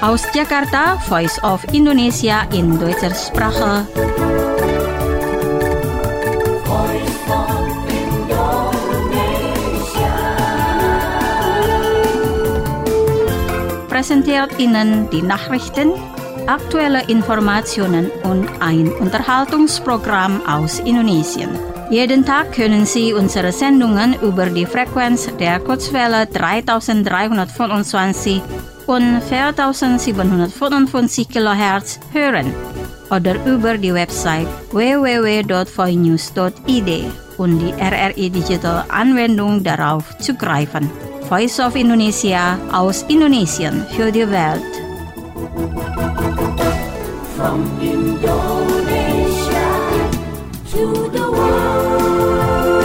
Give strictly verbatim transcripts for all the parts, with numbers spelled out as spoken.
Aus Jakarta, Voice of Indonesia in deutscher Sprache. Voice of Indonesia. Präsentiert Ihnen die Nachrichten, aktuelle Informationen und ein Unterhaltungsprogramm aus Indonesien. Jeden Tag können Sie unsere Sendungen über die Frequenz der Kurzwelle dreitausenddreihundertfünfundzwanzig und viertausendsiebenhundertfünfundfünfzig Kilohertz hören oder über die Website w w w punkt voinews punkt i d und die R R I Digital Anwendung darauf zugreifen. Voice of Indonesia aus Indonesien für die Welt. From Indonesia to the world.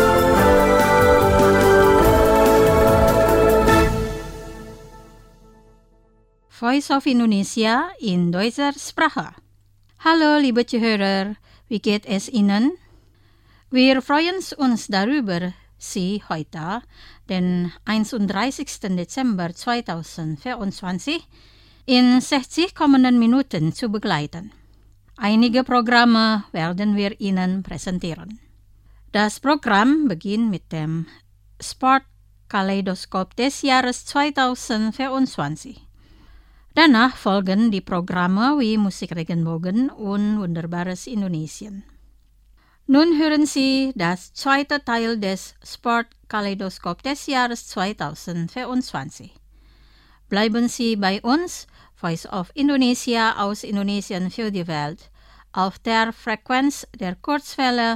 Voice of Indonesia in deutscher Sprache. Hallo liebe Zuhörer, wie geht es Ihnen? Wir freuen uns darüber, Sie heute, den einunddreißigsten Dezember zweitausendvierundzwanzig, in sechzig kommenden Minuten zu begleiten. Einige Programme werden wir Ihnen präsentieren. Das Programm beginnt mit dem Sportkaleidoskop des Jahres zweitausendvierundzwanzig. Danach folgen die Programme wie Musik Regenbogen und Wunderbares Indonesien. Nun hören Sie das zweite Teil des Sportkaleidoskop des Jahres zweitausendvierundzwanzig. Bleiben Sie bei uns, Voice of Indonesia aus Indonesien für die Welt, auf der Frequenz der Kurzwelle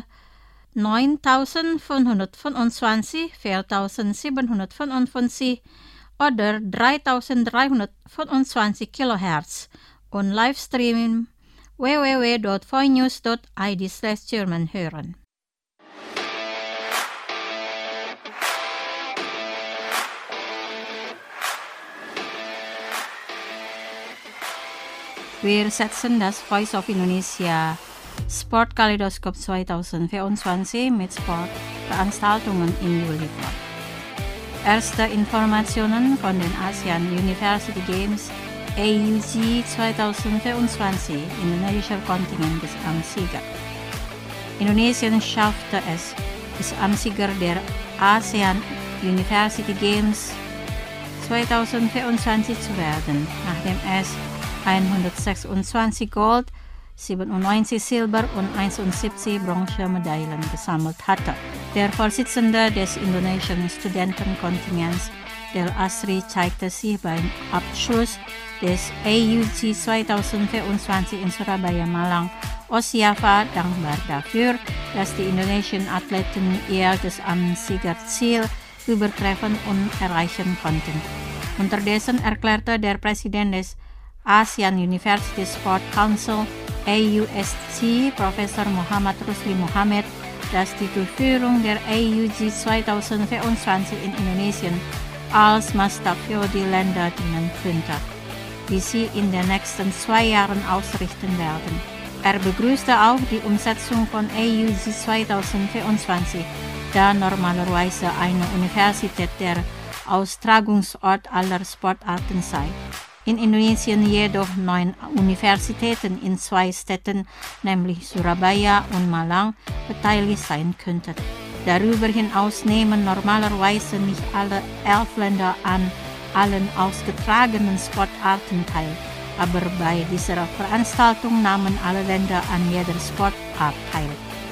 neuntausendfünfhundertfünfundzwanzig, viertausendsiebenhundertfünfundfünfzig oder dreitausenddreihundertfünfundzwanzig Kilohertz und Livestream w w w punkt voinews punkt i d slash German hören. Wir setzen das Voice of Indonesia Sportkaleidoskop zweitausendvierundzwanzig mit Sportveranstaltungen in Juli fort. Erste Informationen von den ASEAN University Games A U G zweitausendvierundzwanzig, indonesischer Kontingent ist am Sieger. Indonesien schaffte es, ist am Sieger der ASEAN University Games zweitausendvierundzwanzig zu werden, nachdem es hundertsechsundzwanzig Gold, siebenundneunzig Silber und einundsiebzig Bronzemedaillen gesammelt hatte. Der Vorsitzende des indonesischen Studentenkontingents, Del Asri, zeigte sich beim Abschluss des A U G zweitausendvierundzwanzig in Surabaya, Malang, Osjava dankbar dafür, dass die indonesischen Athleten ihr Gesamtsiegerziel übertreffen und erreichen konnten. Unterdessen erklärte der Präsident des ASEAN University Sport Council A U S C, Professor Muhammad Rusli Muhammad, dass die Durchführung der A U G zweitausendvierundzwanzig in Indonesien als Maßstab für die Länder dienen könnte, die sie in den nächsten zwei Jahren ausrichten werden. Er begrüßte auch die Umsetzung von A U G zweitausendvierundzwanzig, da normalerweise eine Universität der Austragungsort aller Sportarten sei. In Indonesien jedoch neun Universitäten in zwei Städten, nämlich Surabaya und Malang, beteiligt sein könnten. Darüber hinaus nehmen normalerweise nicht alle elf Länder an allen ausgetragenen Sportarten teil, aber bei dieser Veranstaltung nahmen alle Länder an jeder Sportart teil.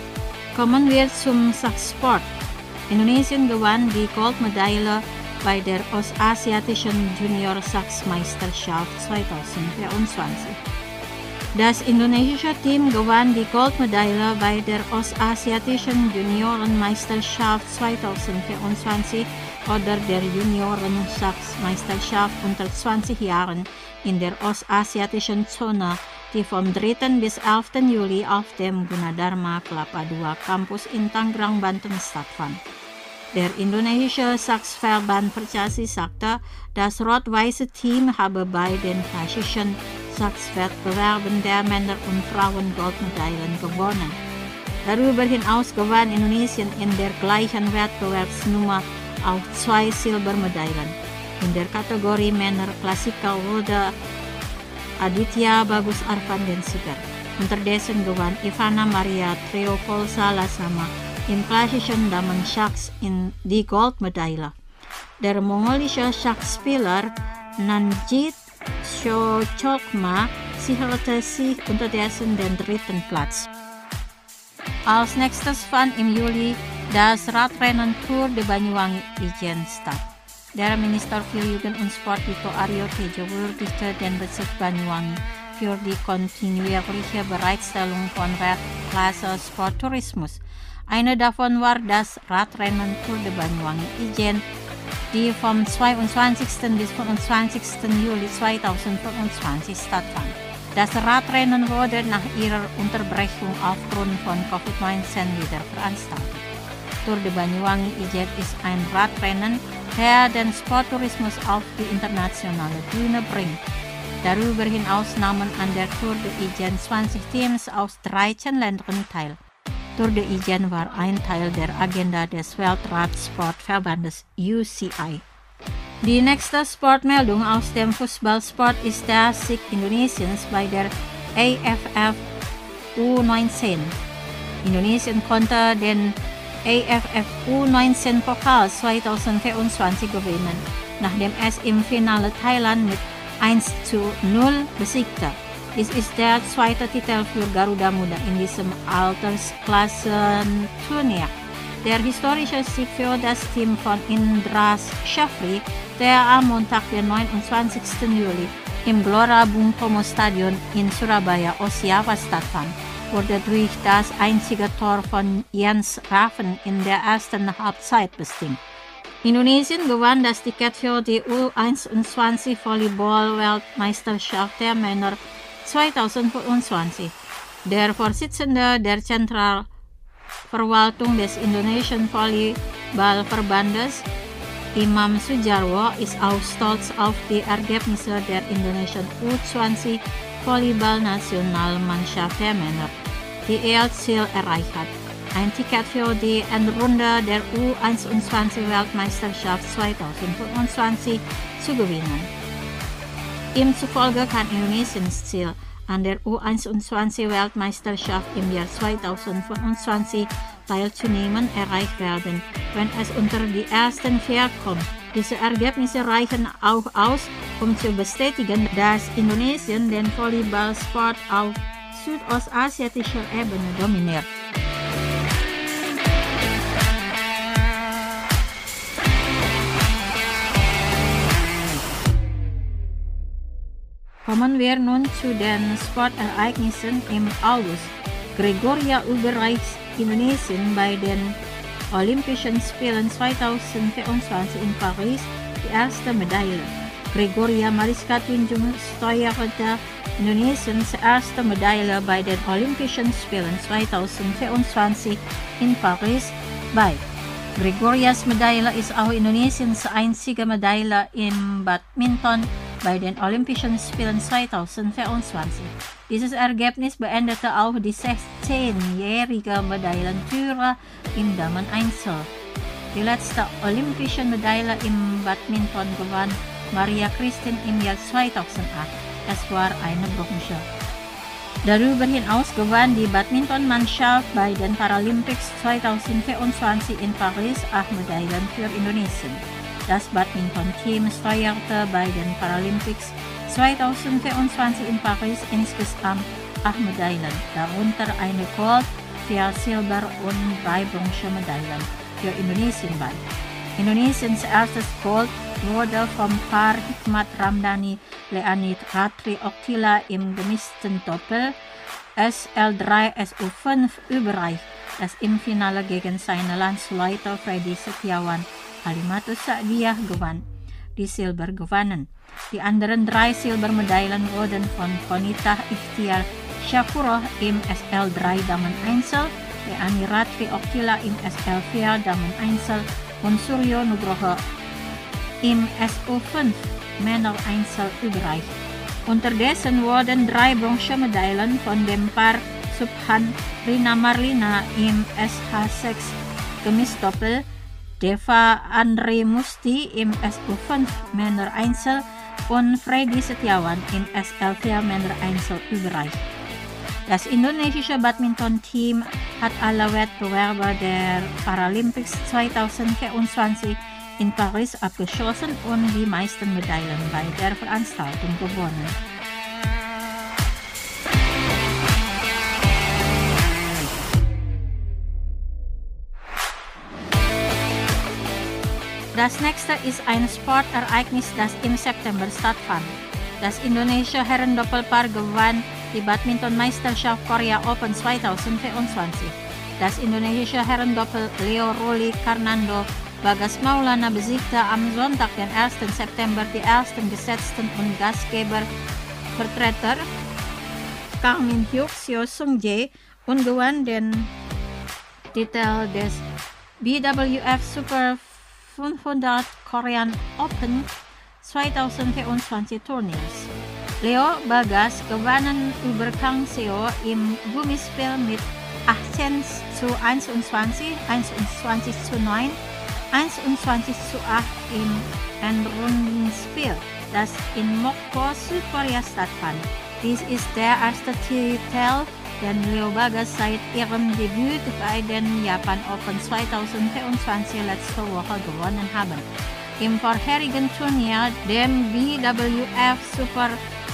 Kommen wir zum Schachsport. Indonesien gewann die Goldmedaille bei der Ostasiatischen Junior-Schachmeisterschaft zweitausendvierundzwanzig. Das indonesische Team gewann die Goldmedaille bei der Ostasiatischen Juniorenmeisterschaft zweitausendvierundzwanzig oder der Junioren-Schachmeisterschaft unter zwanzig Jahren in der ostasiatischen Zone, die vom dritten bis elften Juli auf dem Gunadarma Kelapa dua Campus in Tangerang, Banten stattfand. Der indonesische Schachverband Percasi sagte, das rot-weiße Team habe bei den klassischen Schachwettbewerben der Männer und Frauen Goldmedaillen gewonnen. Darüber hinaus gewann Indonesien in der gleichen Wettbewerbsnummer auch zwei Silbermedaillen. In der Kategorie Männer Klassiker wurde Aditya Bagus Arfan den Sieger. Unterdessen gewann Ivana Maria Treopolsa Lasama im klassischen Damen-Schach in die Goldmedaille. Der mongolische Schachspieler Nanjit Chokma sicherte sich unterdessen den dritten Platz. Als nächstes fand im Juli das Radrennen Tour de Banyuwangi Ijen statt. Der Minister für Jugend und Sport Dito Aryo Tejo würdigte den Bezirk Banyuwangi für die kontinuierliche Bereitstellung von Weltklasse-Sporttourismus. Eine davon war das Radrennen Tour de Banyuwangi Ijen, die vom zweiundzwanzigsten bis fünfundzwanzigsten Juli zweitausendfünfundzwanzig stattfand. Das Radrennen wurde nach ihrer Unterbrechung aufgrund von Covid neunzehn wieder veranstaltet. Tour de Banyuwangi Ijen ist ein Radrennen, der den Sporttourismus auf die internationale Bühne bringt. Darüber hinaus nahmen an der Tour de Ijen zwanzig Teams aus dreizehn Ländern teil. Tour de Ijen war ein Teil der Agenda des Weltradsportverbandes U C I. Die nächste Sportmeldung aus dem Fußballsport ist der Sieg Indonesiens bei der A F F U neunzehn. Indonesien konnte den A F F U neunzehn Pokal zweitausendvierundzwanzig gewinnen, nachdem es im Finale Thailand mit eins zu null besiegte. Dies ist der zweite Titel für Garuda Muda in diesem Altersklassenturnier. Der historische Sieg für das Team von Indras Shafri, der am Montag, den neunundzwanzigsten Juli im Gelora Bung Tomo Stadion in Surabaya, Osjawa stattfand, wurde durch das einzige Tor von Jens Raffen in der ersten Halbzeit bestimmt. Indonesien gewann das Ticket für die U einundzwanzig Volleyball-Weltmeisterschaft der Männer zweitausendfünfundzwanzig. Der Vorsitzende der Zentralverwaltung des Indonesischen Volleyballverbandes, Imam Sujarwo, ist auch stolz auf die Ergebnisse der indonesischen U zwanzig Volleyball-Nationalmannschaft der Männer, die ihr Ziel erreicht hat, ein Ticket für die Endrunde der U einundzwanzig Weltmeisterschaft zweitausendfünfundzwanzig zu gewinnen. Ihm zufolge kann Indonesiens Ziel, an der U einundzwanzig Weltmeisterschaft im Jahr zweitausendfünfundzwanzig teilzunehmen, erreicht werden, wenn es unter die ersten vier kommt. Diese Ergebnisse reichen auch aus, um zu bestätigen, dass Indonesien den Volleyballsport auf südostasiatischer Ebene dominiert. Kommen wir nun zu den Sportereignissen im August. Gregoria überreicht Indonesien bei den Olympischen Spielen zweitausendvierundzwanzig in Paris die erste Medaille. Gregoria Mariska Tunjung steuerte Indonesiens erste Medaille bei den Olympischen Spielen zweitausendvierundzwanzig in Paris bei. Gregorias Medaille ist auch Indonesiens einzige Medaille im Badminton bei den Olympischen Spielen zweitausendvierundzwanzig. Dieses Ergebnis beendete auch die sechzehnjährige Medaillenführer im Damen-Einzel. Die letzte olympische Medaille im Badminton gewann Maria Christine im Jahr zweitausendacht. Es war eine Bronze. Darüber hinaus gewann die Badmintonmannschaft bei den Paralympics zweitausendvierundzwanzig in Paris acht Medaillen für Indonesien. Das Badminton-Team steuerte bei den Paralympics zweitausendvierundzwanzig in Paris insgesamt acht Medaillen, darunter eine Gold, vier Silber und drei Bronzemedaillen für Indonesien bei. Indonesiens erstes Gold wurde vom Paar Hikmat Ramdhani Leani Ratri Oktila im gemischten Doppel S L drei S U fünf überreicht, das im Finale gegen seine Landsleute Freddy Setiawan Halimatus Sa'diyah gewann. Die Silber gewannen. Die anderen drei Silbermedaillen wurden von Konita Ikhtiar Syafurah im S L drei Damen-Einzel, Leani Ratri Oktila im S L vier Damen-Einzel und Suryo Nugroho im S U fünf Männer-Einzel überreicht. Unterdessen wurden drei Bronzemedaillen von dem Paar Subhan Rina Marlina im S H sechs Gemisdoppel, Deva Andre Musti im S U fünf Männer-Einzel, und Freddy Setiawan im S L vier Männer Einzel überreicht. Das indonesische Badminton-Team hat alle Wettbewerbe der Paralympics zweitausendvierundzwanzig in Paris abgeschlossen und die meisten Medaillen bei der Veranstaltung gewonnen. Das nächste ist ein Sportereignis, das im September stattfand. Das indonesische Herrendoppelpaar gewann die Badmintonmeisterschaft Korea Open zweitausendvierundzwanzig. Das indonesische Herrendoppel Leo Roli Karnando Bagas Maulana besiegte am Sonntag, den ersten September, die ersten gesetzten und Gastgebervertreter Kang Min Hyuk Seo Sung Jae und gewann den Titel des B W F Super fünfhundert Korean Open zweitausendvierundzwanzig Turniers. Leo Bagas gewannen über Kang Seo im Gummispiel mit achtzehn zu einundzwanzig, einundzwanzig zu neun, einundzwanzig zu acht im Endrundenspiel, das in Mokpo, Südkorea stattfand. Dies ist der erste Titel, den Leo Bagas seit ihrem Debüt bei den Japan Open zweitausendvierundzwanzig letzte Woche gewonnen haben. Im vorherigen Turnier, dem B W F Super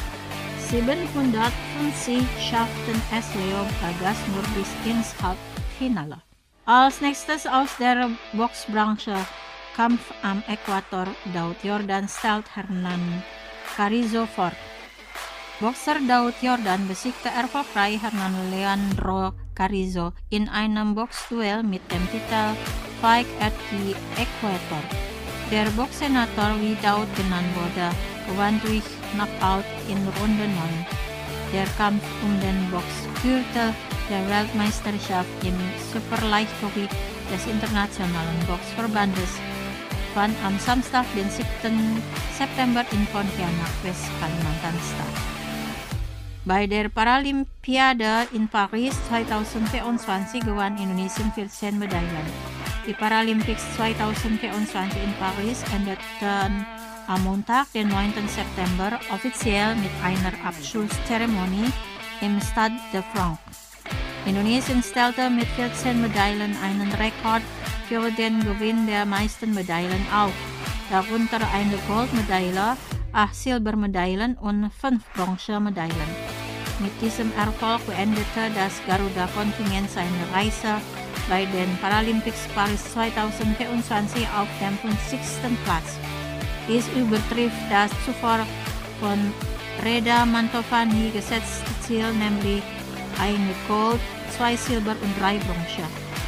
siebenhundertfünfzig, schafften es Leo Bagas nur bis ins Halbfinale. Als nächstes aus der Boxbranche: Kampf am Äquator. Daud Yordan stellt Hernan Carrizo vor. Boxer Daud Yordan besiegte erfolgreich Hernan Leandro Carrizo in einem Boxduell mit dem Titel Fight at the Equator. Der Boxsenator, wie Daud genannt wurde, gewann durch Knockout in Runde neun. Der Kampf um den Boxgürtel der Weltmeisterschaft im Superleichtgewicht des Internationalen Boxverbandes fand am Samstag, den siebten September in Pontianak, West-Kalimantan statt. Bei der Paralympiade in Paris zweitausendvierundzwanzig gewann Indonesien vierzehn Medaillen. Die Paralympics zweitausendvierundzwanzig in Paris endeten am Montag, den neunten September, offiziell mit einer Abschlusszeremonie im Stade de France. Indonesien stellte mit vierzehn Medaillen einen Rekord für den Gewinn der meisten Medaillen auf, darunter eine Goldmedaille, acht Silbermedaillen und fünf Bronzemedaillen. Mit diesem Erfolg beendete das Garuda-Kontingent seine Reise bei den Paralympics Paris zweitausendvierundzwanzig auf dem fünfzigsten Platz. Dies übertrifft das zuvor von Reda Mantovani gesetzte Ziel, nämlich eine Gold, zwei Silber und drei Bronze.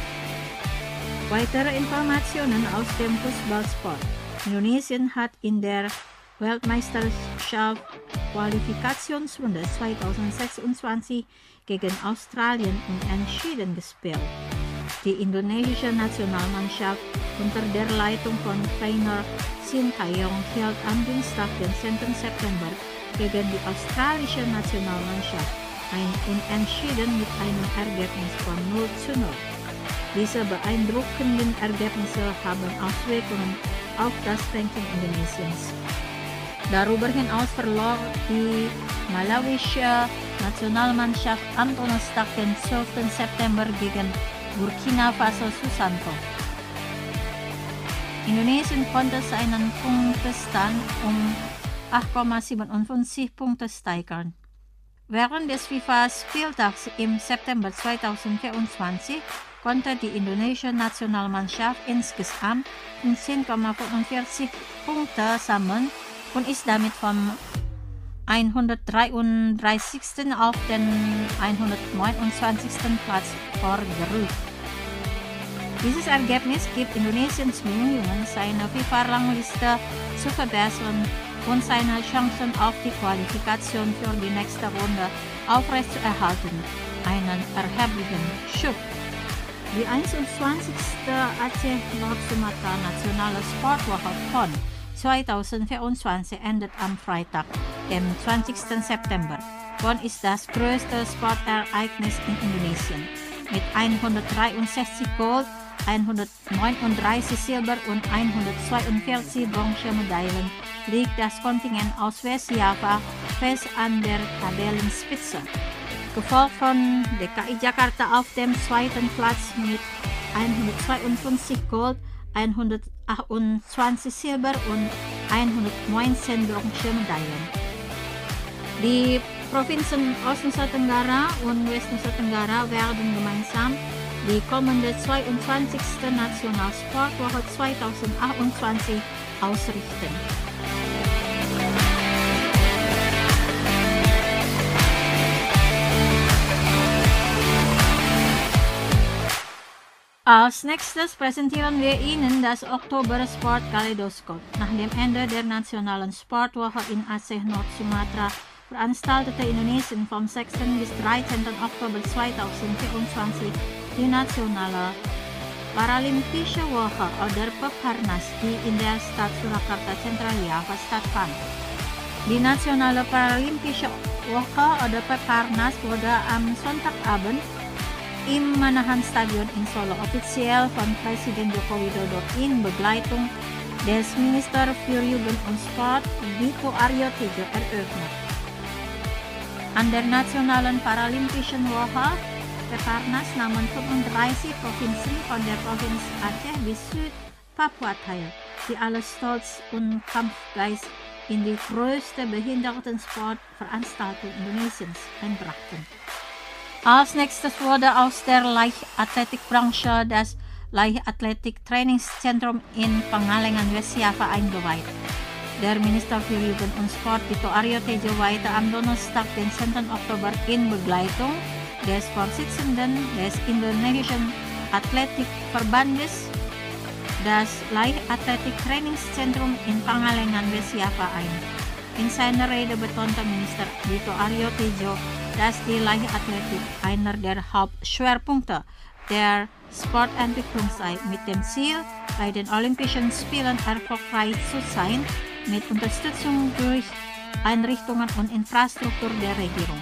Weitere Informationen aus dem Fußballsport. Indonesien hat in der Weltmeisterschaft Qualifikationsrunde zweitausendsechsundzwanzig gegen Australien unentschieden gespielt. Die indonesische Nationalmannschaft unter der Leitung von Trainer Sintayong hielt am Dienstag, den zehnten September, gegen die australische Nationalmannschaft ein Unentschieden mit einem Ergebnis von null zu null. Diese beeindruckenden Ergebnisse haben Auswirkungen auf das Ranking Indonesiens. Darüber hinaus verlor die malawische Nationalmannschaft am Donnerstag, den zwölften September, gegen Burkina Faso Susanto. Indonesien konnte seinen Punktestand um acht Komma siebenundfünfzig Punkte steigern. Während des FIFA-Spieltags im September zweitausendvierundzwanzig konnte die indonesische Nationalmannschaft insgesamt fünfzehn Komma fünfundvierzig Punkte sammeln und ist damit vom hundertdreiunddreißigsten auf den hundertneunundzwanzigsten Platz vorgerückt. Dieses Ergebnis gibt Indonesiens Bemühungen, seine FIFA-Rangliste zu verbessern und seine Chancen auf die Qualifikation für die nächste Runde aufrechtzuerhalten einen erheblichen Schub. Die einundzwanzigste Aceh Nord-Sumatra Nationale Sportwoche P O N zweitausendvierundzwanzig endet am Freitag, dem zwanzigsten September. P O N ist das größte Sportereignis in Indonesien. Mit hundertdreiundsechzig Gold, hundertneununddreißig Silber und hundertzweiundvierzig Bronzemedaillen liegt das Kontingent aus Westjava fest an der Tabellenspitze, gefolgt von D K I Jakarta auf dem zweiten Platz mit hundertzweiundfünfzig Gold, hundertachtundzwanzig Silber und hundertneunzehn Bronzemedaillen. Die Provinzen Ost-Nusa Tenggara und West-Nusa Tenggara werden gemeinsam die kommende zweiundzwanzigste Nationalsportwoche zweitausendachtundzwanzig ausrichten. Als nächstes präsentieren wir Ihnen das Oktober-Sport-Kaleidoskop. Nach dem Ende der nationalen Sportwoche in Aceh Nord-Sumatra veranstaltete Indonesien vom sechsten bis dreizehnten Oktober zweitausendvierundzwanzig die nationale Paralympische Woche oder Peparnas, die in der Stadt Surakarta Zentraljava stattfand. Die nationale Paralympische Woche oder Peparnas wurde am Sonntagabend im Manahan Stadion in Solo offiziell von Presiden Joko Widodo in Begleitung des Minister für Jugend und Sport Dito Aryo Tejo eröffnet. An der nationalen Paralympischen Woche Peparnas nahmen fünfunddreißig Provinzen von der Provinz Aceh bis Süd-Papua teil, die alle Stolz und Kampfgeist in die größte Behindertensportveranstaltung Indonesiens einbrachten. Als nächstes wurde aus der Leichtathletikbranche das Leichtathletik-Trainingszentrum in Pangalengan, Westjava eingeweiht. Der Minister für Jugend und Sport Dito Aryo Tejo weihte am Donnerstag, den zehnten Oktober, in Begleitung des Vorsitzenden des Indonesischen Athletikverbandes das Leichtathletik-Trainingszentrum in Pangalengan, Westjava ein. In seiner Rede betonte Minister Dito Aryo Tejo, dass die Leichtathletik einer der Hauptschwerpunkte der Sportentwicklung sei, mit dem Ziel, bei den Olympischen Spielen erfolgreich zu sein, mit Unterstützung durch Einrichtungen und Infrastruktur der Regierung.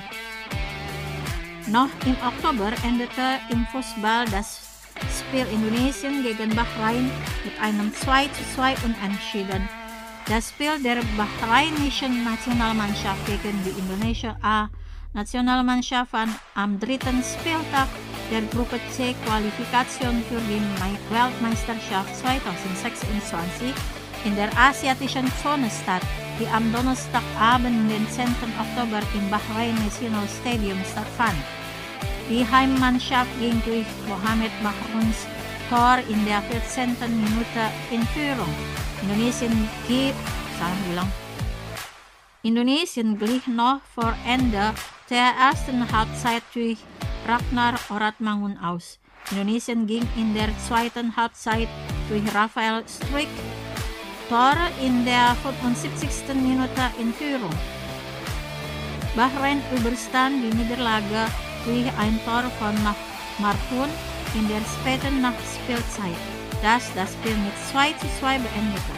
Noch im Oktober endete im Fußball das Spiel Indonesien gegen Bahrain mit einem zwei zu zwei unentschieden. Das Spiel der bahrainischen Nationalmannschaft gegen die Indonesia A-Nationalmannschaft fand am dritten Spieltag der Gruppe C Qualifikation für die Weltmeisterschaft zweitausendsechsundzwanzig in der asiatischen Zone statt, die am Donnerstagabend, den zehnten Oktober im Bahrain National Stadium stattfand. Die Heimmannschaft ging durch Mohamed Mahrouns Tor in der vierzehnten Minute in Führung. Indonesien glich, Indonesien glich noch vor Ende der ersten Halbzeit durch Ragnar Oratmangun aus. Indonesien ging in der zweiten Halbzeit durch Rafael Struijk Tor in der fünfundsiebzigsten Minute in Führung. Bahrain überstand die Niederlage durch ein Tor von Marhun in der späten Nachspielzeit, das das Spiel mit zwei zu zwei beendete.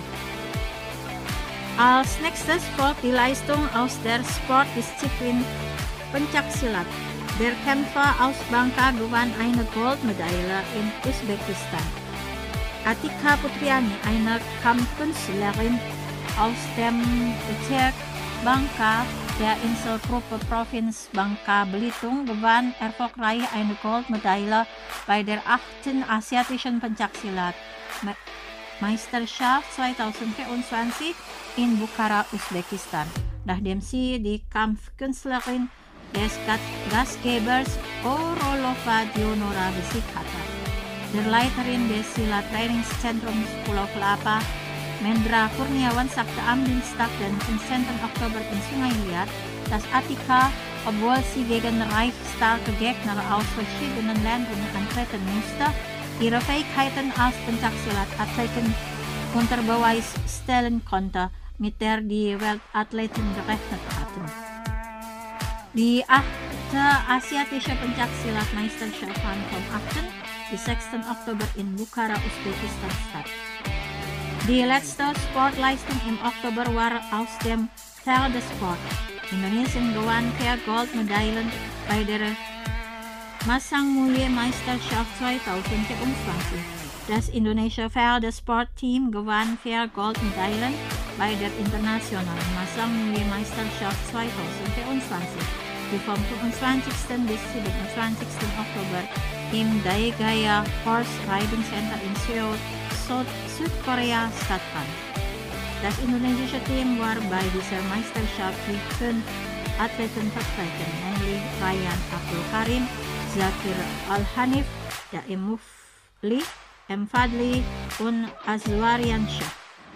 Als nächstes folgt die Leistung aus der Sportdisziplin Pencaksilat. Der Kämpfer aus Bangka gewann eine Goldmedaille in Usbekistan. Atika Putriani, eine Kampfkünstlerin aus dem Bezirk Bangka der Inselgruppe Provinz Bangka Belitung, gewann erfolgreich eine Goldmedaille bei der achten Asiatischen Pencaksilat Meisterschaft zweitausendvierundzwanzig in Bukhara, Usbekistan, nachdem sie die Kampfkünstlerin des Gastgebers Orolova Dionora besiegt hatte. Der Leiterin des Silat-Trainingszentrums Pulau Kelapa, Mendra Kurniawan, sagte am Dienstag, den fünfzehnten Oktober in Sungai Liat, dass Atika, obwohl sie gegen reich starke Gegner aus verschiedenen Ländern antreten musste, ihre Fähigkeiten als Pencaksilat-Athletin unter Beweis stellen konnte, mit der die Weltathleten gerechnet hatten. Die achte Asiatische Pencaksilat-Meisterschaft fand vom achten bis sechsten Oktober in Bukhara, Usbekistan statt. Die letzte Sportleistung im Oktober war aus dem Pferdesport. Indonesien gewann vier Goldmedaillen bei der Masang Muye Meisterschaft zweitausendvierundzwanzig. Das Indonesia Pferdesport-Team gewann vier Goldmedaillen bei der internationalen Masang-Meisterschaft zweitausendvierundzwanzig, die vom fünfundzwanzigsten bis siebenundzwanzigsten Oktober im Daegaya Horse Riding Center in Seoul, Südkorea stattfand. Das indonesische Team war bei dieser Meisterschaft die fünf Athleten vertreten, nämlich Ryan Abdul Karim, Zakir Al-Hanif, Daim Mufli, M. Fadli, und Azwarian Shah.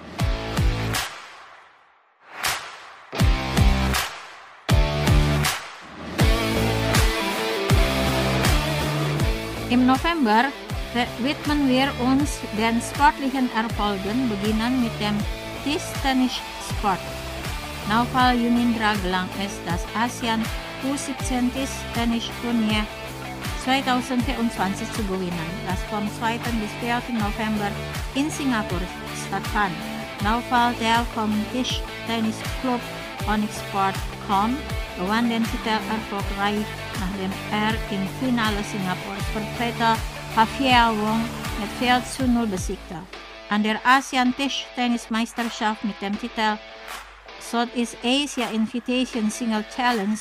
Im November widmen wir uns den sportlichen Erfolgen, beginnen mit dem Tischtennissport. Naufal Yunindra gelang es, das ASEAN U siebzehn Tischtennisturnier zweitausendvierundzwanzig zu gewinnen, das vom zweiten bis vierten November in Singapur stattfand. Naufal, der vom Tischtennisclub Onyx Sport kam, gewann den Titel erfolgreich, nachdem er im Finale Singapurs Vertreter Javier Wong mit vier zu null besiegte. An der ASEAN-Tischtennismeisterschaft mit dem Titel Southeast Asia Invitation Single Challenge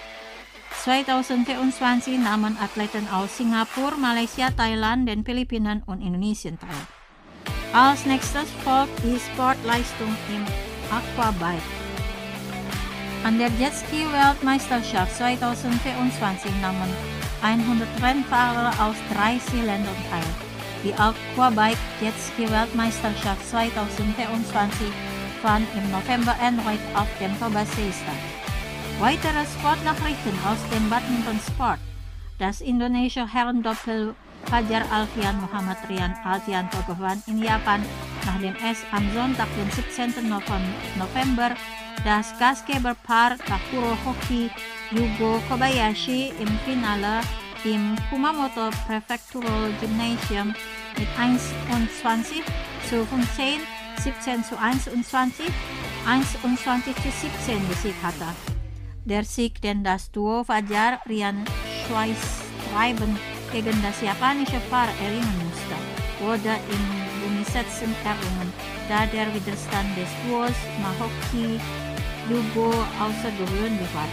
zweitausendvierundzwanzig nahmen Athleten aus Singapur, Malaysia, Thailand, den Philippinen und Indonesien teil. Als nächstes folgt die Sportleistung im Aquabike. An der Jetski-Weltmeisterschaft zweitausendvierundzwanzig nahmen hundert Rennfahrer aus dreißig Ländern teil. Die Aquabike Jetski-Weltmeisterschaft zweitausendvierundzwanzig fand im November erneut auf dem Tobasee statt. Weitere Sportnachrichten aus dem Badmintonsport. Das Indonesia Herrendoppel Fajar Alfian Muhammad Rian Alfianto gewann in Japan, nachdem es am Sonntag, den siebzehnten November, das Gastgeberpaar Takuro Hoki Yugo Kobayashi im Finale im Kumamoto Prefectural Gymnasium mit einundzwanzig zu fünfzehn, siebzehn zu einundzwanzig, einundzwanzig zu siebzehn besiegt hatte. Der Sieg, den das Duo Fajar Rian Schweißtreiben gegen das japanische Paar erringen musste, wurde in Gummisätzen errungen, da der Widerstand des Duos Mahoki Yugo außergewöhnlich war.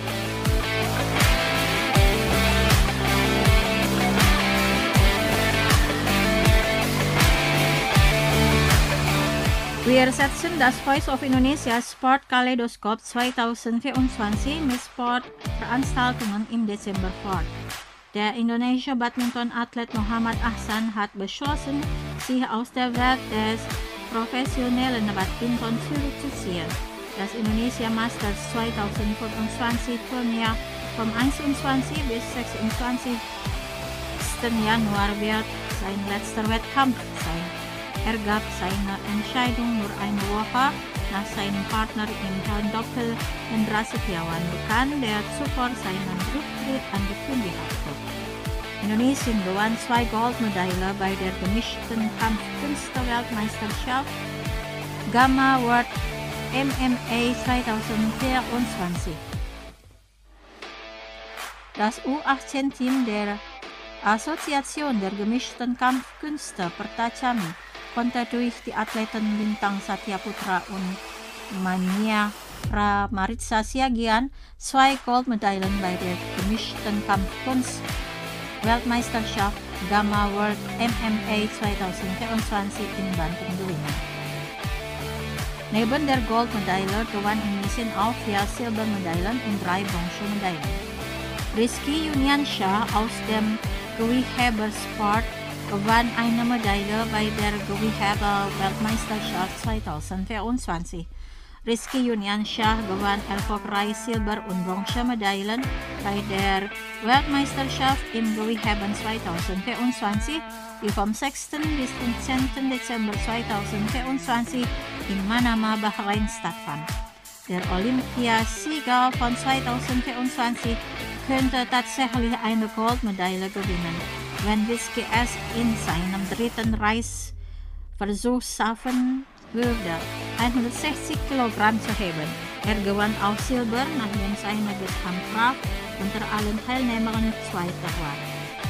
Wir setzen das Voice of Indonesia Sport Kaleidoskop zweitausendvierundzwanzig mit Sportveranstaltungen im Dezember fort. Der indonesische Badmintonathlet Muhammad Ahsan hat beschlossen, sich aus der Welt des professionellen Badminton zurückzuziehen. Das Indonesia Masters zweitausendfünfundzwanzig Turnier vom einundzwanzigsten bis sechsundzwanzigsten Januar wird sein letzter Wettkampf sein. Er gab seine Entscheidung nur eine Woche nach seinem Partner im Herrendoppel Hendra Setiawan bekannt, der zuvor seinen Rücktritt angekündigt hatte. Indonesien gewann zwei Goldmedaillen bei der gemischten Kampfkünste-Weltmeisterschaft Gamma World M M A zweitausendvierundzwanzig. Das U achtzehn Team der Assoziation der gemischten Kampfkünste Pertachami konnte durch die Athleten Bintang Satya Putra und Mania Pramaritsa Siagian zwei Goldmedaillen bei der gemischten Kampfkunst Weltmeisterschaft Gamma World M M A zweitausendvierundzwanzig in Banten gewinnen. Neben der Goldmedaille gewann Indonesien auch vier Silbermedaillen und drei Bronzemedaillen. Rizky Yuniansyah aus dem Gewichthebersport gewann eine Medaille bei der Gewichtheber-Weltmeisterschaft zweitausendvierundzwanzig. Rizky Yuniansyah gewann erfolgreich Silber- und Bronzemedaillen bei der Weltmeisterschaft im Gewichtheben zweitausendvierundzwanzig, die vom sechsten bis fünfzehnten Dezember zweitausendvierundzwanzig in Manama, Bahrain stattfand. Der Olympiasieger von zweitausendvierundzwanzig könnte tatsächlich eine Goldmedaille gewinnen, wenn Rizky es in seinem dritten Reisversuch schaffen würde, hundertsechzig Kilogramm zu heben. Er gewann auch Silber, nachdem seine Wettkampfkraft unter allen Teilnehmern Zweiter war.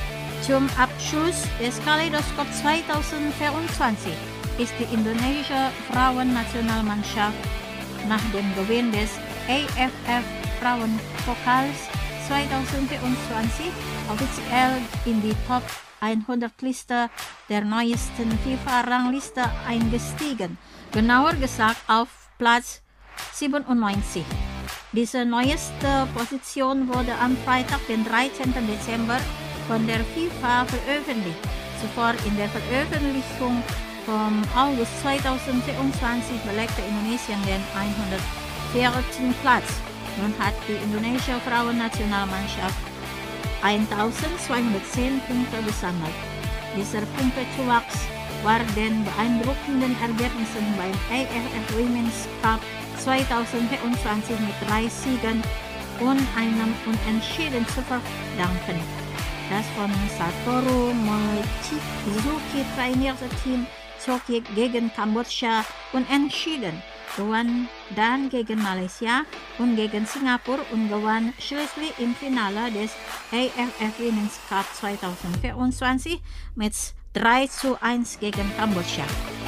Zum Abschluss des Kaleidoskop zweitausendvierundzwanzig ist die Indonesia Frauennationalmannschaft nach dem Gewinn des A F F Frauenpokals zweitausendvierundzwanzig offiziell in die Top hundert-Liste der neuesten FIFA-Rangliste eingestiegen, genauer gesagt auf Platz siebenundneunzig. Diese neueste Position wurde am Freitag, den dreizehnten Dezember, von der FIFA veröffentlicht. Zuvor in der Veröffentlichung vom August zweitausendvierundzwanzig belegte Indonesien den hundertvierten Platz. Nun hat die Indonesia Frauennationalmannschaft eintausendzweihundertzehn Punkte gesammelt. Dieser Punktezuwachs war den beeindruckenden Ergebnissen beim A F F Women's Cup zweitausendvierundzwanzig mit drei Siegen und einem Unentschieden zu verdanken. Das von Satoru Mochizuki trainierte Team zog gegen Kambodscha unentschieden, gewann dann gegen Malaysia und gegen Singapura und gewann schließlich im Finale des A F F Women's Cup zweitausendvierundzwanzig mit drei zu eins gegen Kambodscha.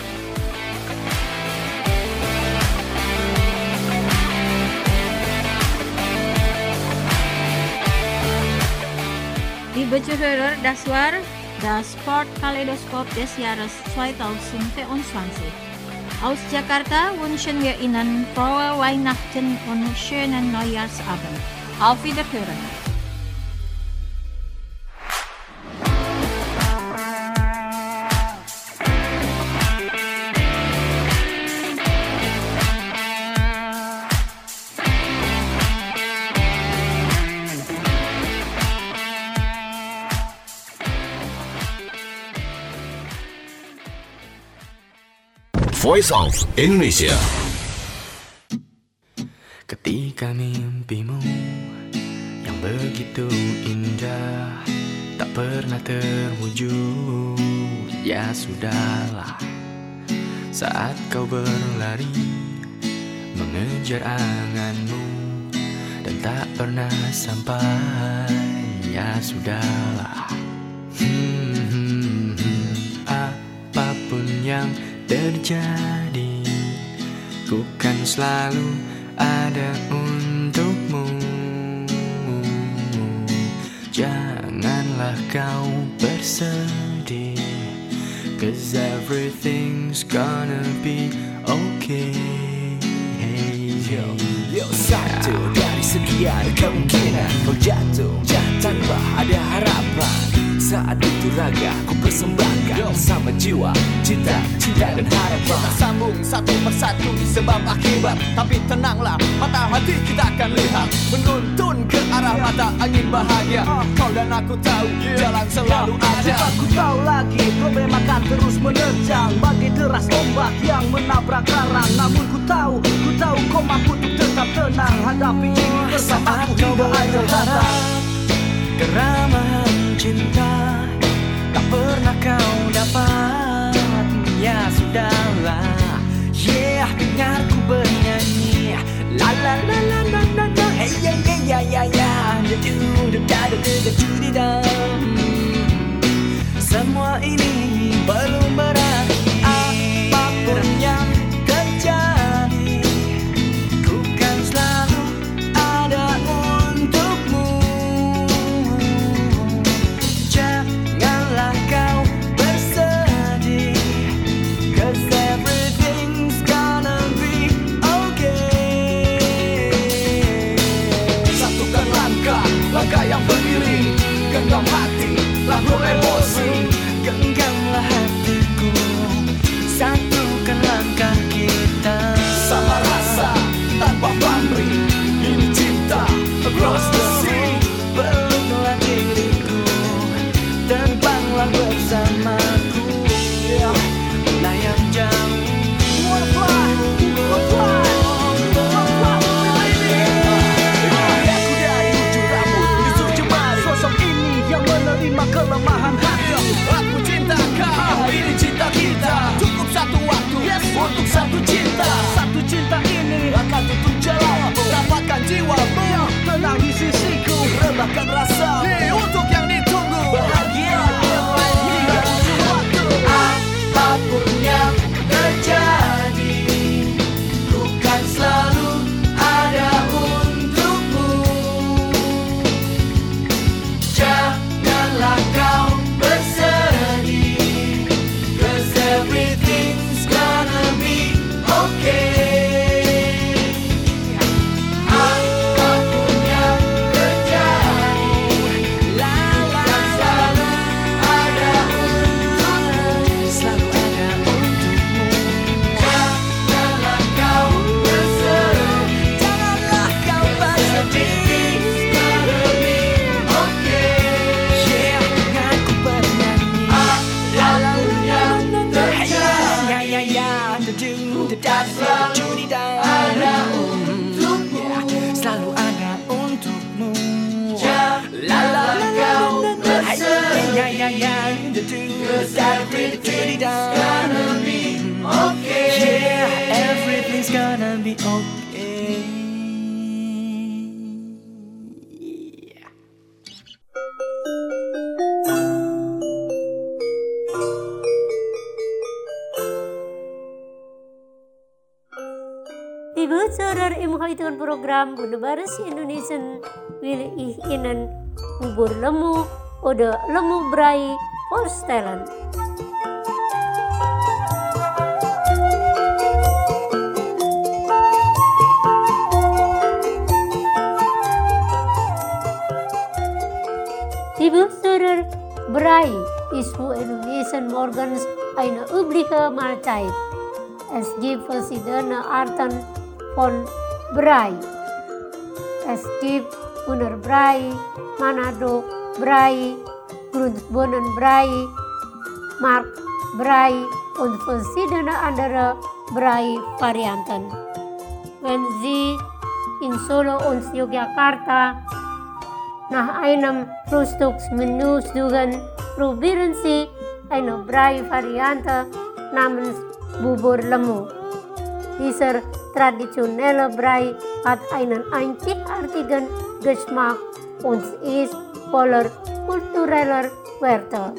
Liebe Zuhörer, das war das Sportkaleidoskop des Jahres zweitausendvierundzwanzig. Aus Jakarta wünschen wir Ihnen frohe Weihnachten und schönen Neujahrsabend. Auf Wiederhören. Voice of Indonesia. Ketika mimpimu yang begitu indah tak pernah terwujud, ya sudahlah. Saat kau berlari mengejar anganmu dan tak pernah sampai, ya sudahlah. Hmm, hmm, hmm. Apapun yang terjadi, ku kan selalu ada untukmu. Janganlah kau bersedih, 'cause everything's gonna be okay. Yo, yo, satu dari sekian kemungkinan kau jatuh tanpa ada harapan. Saat itu raga ku persembahkan sama jiwa, cinta, cinta dan harapan. Kita sambung satu persatu sebab akibat. Tapi tenanglah, mata hati kita akan lihat, menuntun ke arah mata angin bahagia. Kau dan aku tahu jalan selalu ada. Aku tahu lagi problem akan terus menerjang bagai deras ombak yang menabrak karang. Namun ku tahu, ku tahu kau mampu untuk tetap tenang hadapi ini bersamaku hingga akhir datang. Keramahan cinta tak pernah kau dapat, ya sudahlah. Yeah, dengar ku bernyanyi, la la la la la la la. Hey ya ya ya ya ya, da du da da da da da da. Semua ini belum berakhir. Apapun yang terjadi, ku kan selalu ada untukmu. Janganlah kau bersedih, 'cause everything's gonna be okay. Satukan langkah, langkah yang berdiri, genggam hati, lalu emosi. Genggamlah hatiku, Judidang ada untukmu, selalu ada untukmu. Jangan kau bersedih, ya ya ya, cause everything's gonna be okay. Yeah, everything's gonna be okay. Ibu saudara ibu itu program Bunda Baris Indonesian Willy ih inan bubur lemu oder lemu brai voorstellen. Ibu saudara, brai is voor Indonesian morgens eine übliche Mahlzeit. Es gibt verschiedene Arten von Brei. Es gibt Uner Brei, Manado Brei, Grundbohnenbrei, Mark Brei und verschiedene andere Brei-Varianten. Wenn Sie in Solo und Yogyakarta nach einem Frühstücksmenü suchen, probieren Sie eine Brei-Variante namens Bubur lemu. Dieser traditionelle Brei hat einen einzigartigen Geschmack und ist voller kultureller Werte.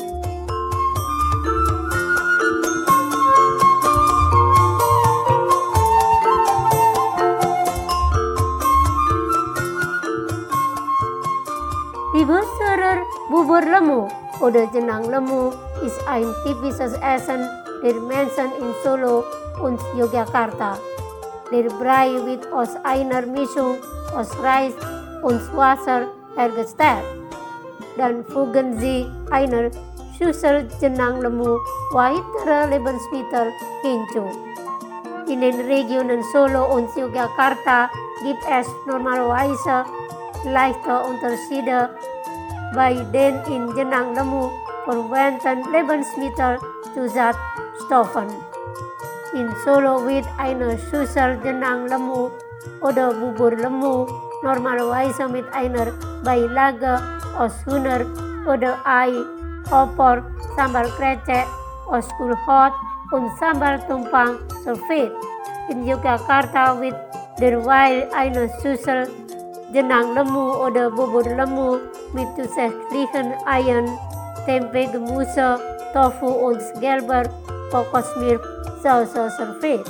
Liebe Hörer, Bubur lemu oder jenang lemu ist ein typisches Essen der Menschen in Solo und Yogyakarta. Der Brei wird aus einer Mischung aus Reis und Wasser hergestellt. Dann fügen Sie eine Schüssel jenang lemu weitere Lebensmittel hinzu. In den Regionen Solo und Yogyakarta gibt es normalerweise leichte Unterschiede bei den in jenang lemu verwendeten Lebensmittelzusatzstoffen. In Solo wird eine Schüssel jenang lemu oder Bubur lemu normalerweise mit einer Beilage aus Hühner oder Ei, Opor, Sambal krecek, Oskulhot und Sambal tumpang serviert. In Yogyakarta wird derweil eine Schüssel jenang lemu oder Bubur lemu mit zusätzlichen Eiern, Tempe, Gemüse, Tofu und gelber Kokosmilchsauce serviert.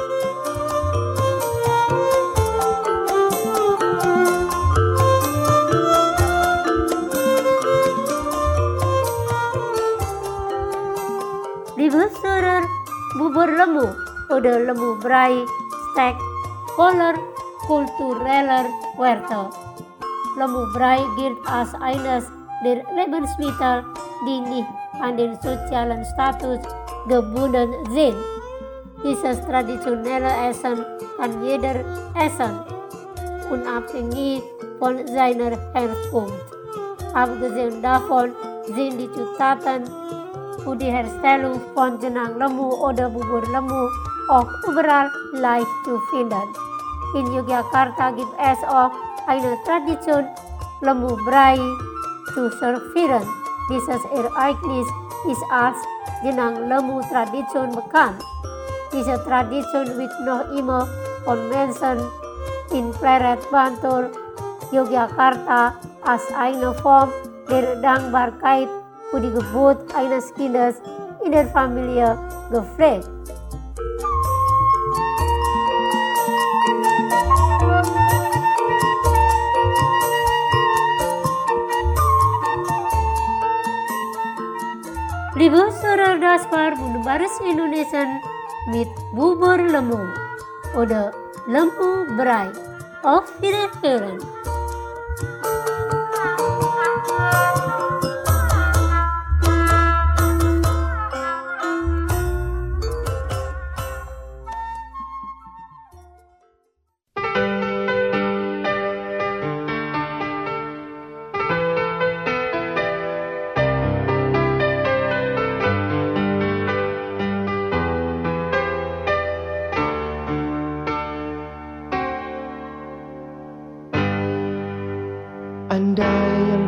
Liebe Hörer, Bubur lemu oder lemu Brei steckt voller kultureller Werte. Lemu Brei gilt als eines der Lebensmittel, die nicht an den sozialen Status gebunden sind. Dieses traditionelle Essen kann jeder essen, unabhängig von seiner Herkunft. Abgesehen davon sind die Zutaten für die Herstellung von jenang lemu oder Bubur lemu auch überall leicht zu finden. In Yogyakarta gibt es auch eine Tradition, lemu Brei zu servieren. Dieses Ereignis ist als jenang lemu Tradition bekannt. Diese Tradition wird noch immer von Menschen in Pleret Bantul, Yogyakarta als eine Form der Dankbarkeit für die Geburt eines Kindes in der Familie gepflegt. Liebe Hörer, das war Bunda Baris Indonesian mit Bubur lemu oder Lemu Brei. Auf Wiederhören.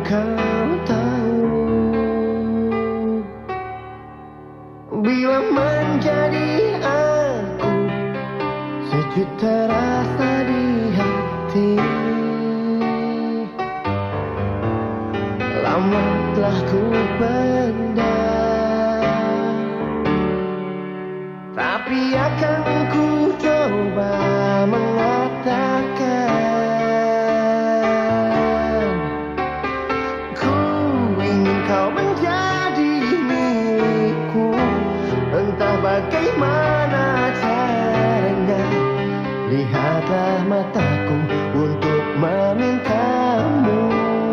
kau tahu, bila menjadi aku, sejuta rasa di hati. Lama telah ku pendam, tapi akan ku coba mengatakan, ku ingin kau menjadi milikku. Entah bagaimana caranya, lihatlah mataku untuk memintamu.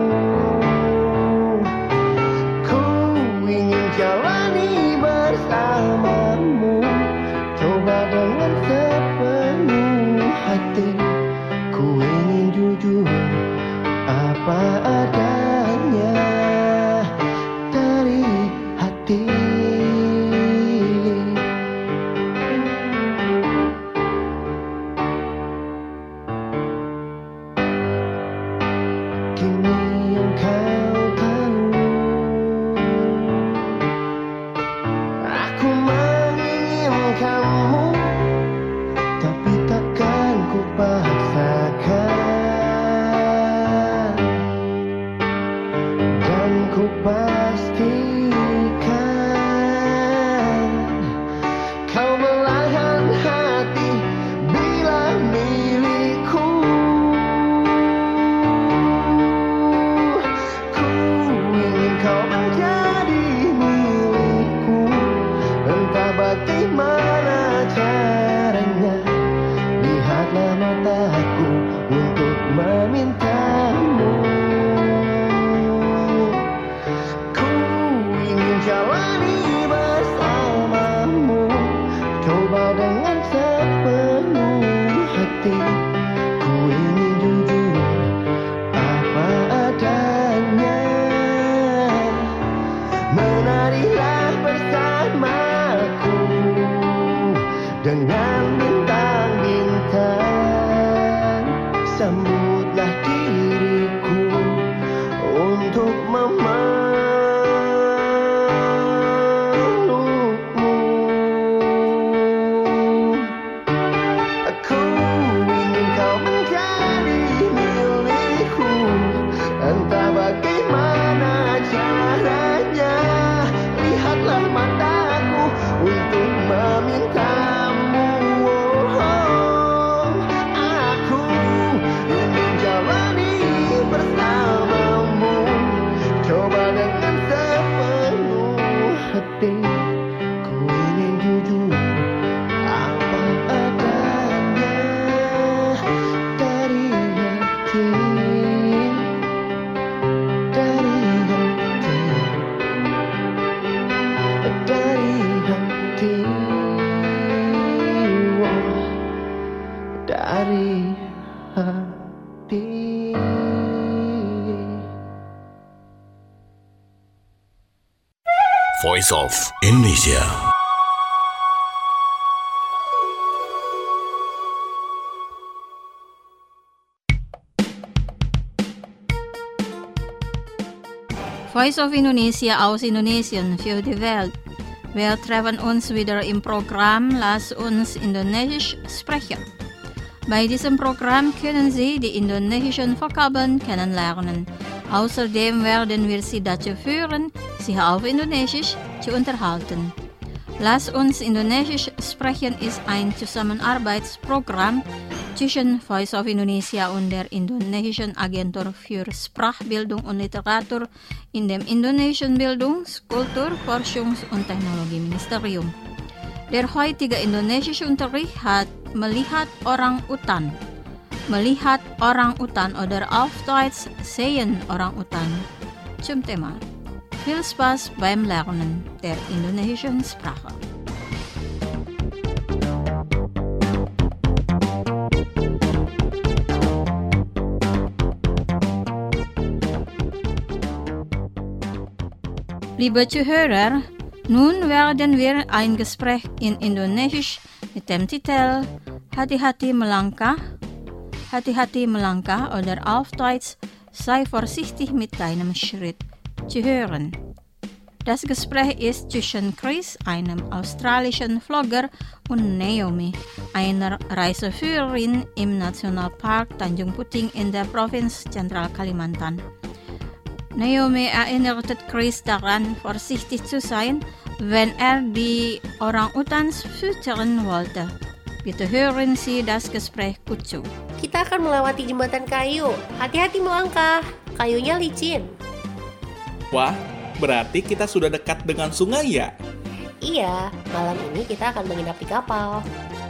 Ku ingin jalani bersamamu, coba dengan sepenuh hati. Ku ingin jujur apa adanya dari hati. Kini yang kau tahu, aku menginginkanmu, tapi takkan ku paksakan. Dan ku pastikan kau belahan hati bila milikku. Ku ingin kau menjadi milikku. Entah bagaimana caranya, lihatlah mataku untuk memintamu. Ku ingin jalani bersamamu, coba dengan sepenuh hati. Ku ingin jujur apa adanya, menarilah bersamaku dengan bintang-bintang. Sambutlah diriku untuk memelukmu. Aku ingin kau menjadi milikku. Entah bagaimana caranya, lihatlah mataku untuk memintamu. Oh, aku ingin jalani bersamamu, coba dengan sepenuh hati. Ku ingin jujur apa adanya dari hati, dari hati, dari hati, oh, dari hati. Voice of Indonesia. Voice of Indonesia aus Indonesien für die Welt. Wir treffen uns wieder im Programm Lass uns Indonesisch sprechen. Bei diesem Programm können Sie die indonesischen Vokabeln kennenlernen. Außerdem werden wir Sie dazu führen, sich auf Indonesisch zu unterhalten. Lass uns Indonesisch sprechen ist ein Zusammenarbeitsprogramm zwischen Voice of Indonesia und der Indonesischen Agentur für Sprachbildung und Literatur in dem Indonesischen Bildungs-, Kultur-, Forschungs- und Technologieministerium. Der heutige indonesische Unterricht hat melihat Orang-Utan. Melihat Orang-Utan oder auf Deutsch sehen Orang-Utan zum Thema. Viel Spaß beim Lernen der indonesischen Sprache. Liebe Zuhörer, nun werden wir ein Gespräch in Indonesisch mit dem Titel Hati-hati melangkah, Hati-hati melangkah oder auf Deutsch sei vorsichtig mit deinem Schritt zu hören. Das Gespräch ist zwischen Chris, einem australischen Vlogger, und Naomi, einer Reiseführerin im Nationalpark Tanjung Puting in der Provinz Zentral Kalimantan. Naomi erinnerte Chris daran, vorsichtig zu sein, wenn er die Orang-Utans füttern wollte. Bitte hören Sie das Gespräch gut zu. Kita akan melewati jembatan kayu. Hati-hati melangkah, kayunya licin. Wah, berarti kita sudah dekat dengan sungai ya? Iya, malam ini kita akan menginap di kapal.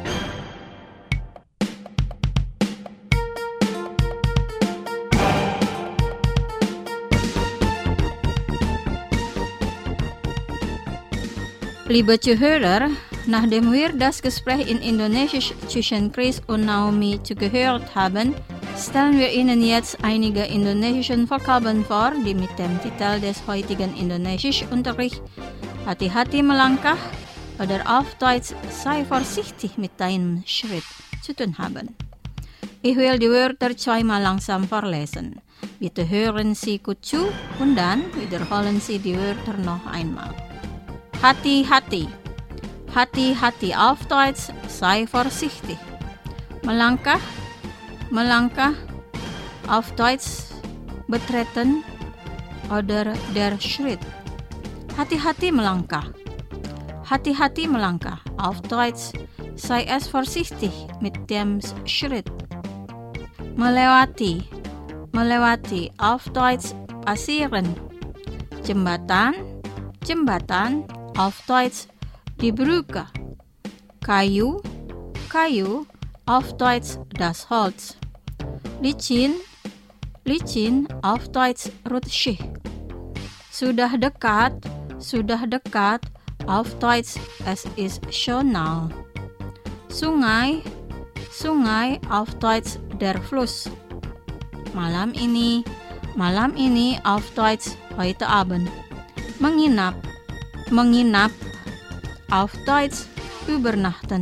Liebe Zuhörer, nachdem wir das Gespräch in Indonesisch zwischen Chris und Naomi zugehört haben, stellen wir Ihnen jetzt einige indonesische Vokabeln vor, die mit dem Titel des heutigen Indonesischunterrichts Hati-hati melangkah oder auf Deutsch sei vorsichtig mit deinem Schritt zu tun haben. Ich will die Wörter zweimal langsam vorlesen. Bitte hören Sie gut zu und dann wiederholen Sie die Wörter noch einmal. Hati-hati. Hati-hati auf Deutsch, sei vorsichtig. Melangkah, melangkah auf Deutsch, betreten oder der Schritt. Hati-hati melangkah. Hati-hati melangkah auf Deutsch, sei es vorsichtig mit dem Schritt. Melewati, melewati auf Deutsch, passieren. Jembatan, jembatan auf Deutsch, die Brücke. Kayu, kayu auf Deutsch, das Holz. Licin, licin auf Deutsch, rutschig. Sudah dekat, sudah dekat auf Deutsch, es ist schon nah. Sungai, sungai auf Deutsch, der Fluss. Malam ini, malam ini auf Deutsch, heute Abend. Menginap, menginap auf Deutsch, übernachten.